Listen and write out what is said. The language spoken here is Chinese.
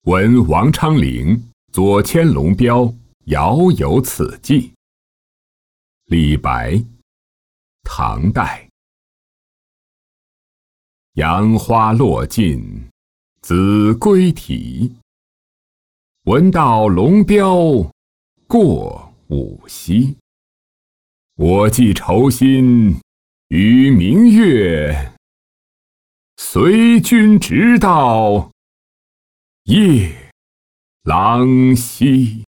闻王昌龄左迁龙标，遥有此寄。李白，唐代。杨花落尽子规啼，闻道龙标过五溪。我寄愁心与明月，随君直到夜郎西。